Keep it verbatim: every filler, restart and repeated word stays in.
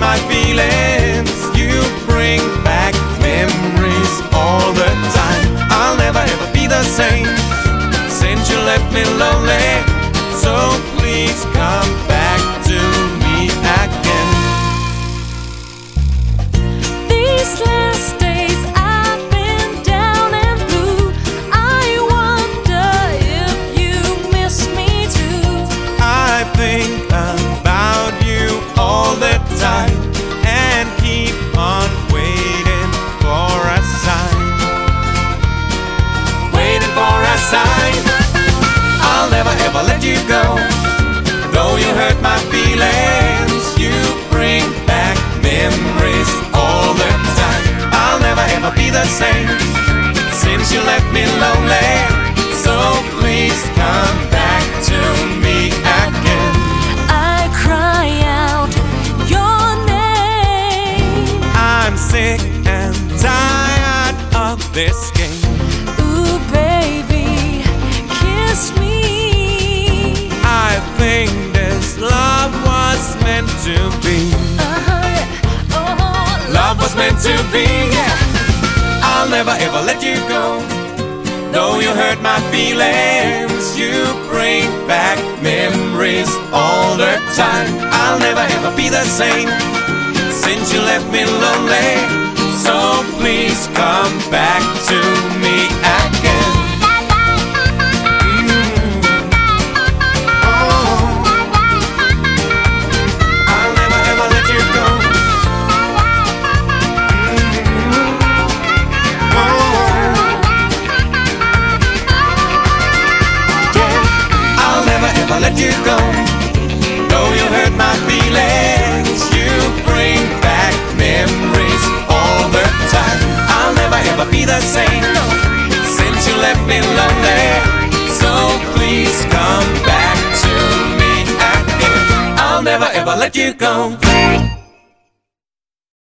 my feelings. You bring back memories all the time. I'll never ever be the same since you left me lonely. So please come back to me again. These last days I've been down and blue. I wonder if you miss me too. I think about you all the time and keep on waiting for a sign. Waiting for a sign. I'll never ever let you go. Though you hurt my feelings, you bring back memories all the time. I'll never ever be the same since you left me lonely. So please come back to me again. I cry out your name. I'm sick and tired of this game. Ooh, baby, kiss me. I think this love was meant to be. Uh-huh. Oh, Love was meant to be, yeah. I'll never ever let you go. Though you hurt my feelings, you bring back memories all the time. I'll never ever be the same since you left me lonely. So please come back to me again. Let you go. Though you hurt my feelings, you bring back memories all the time. I'll never ever be the same since you left me lonely. So please come back to me again. I'll never ever let you go.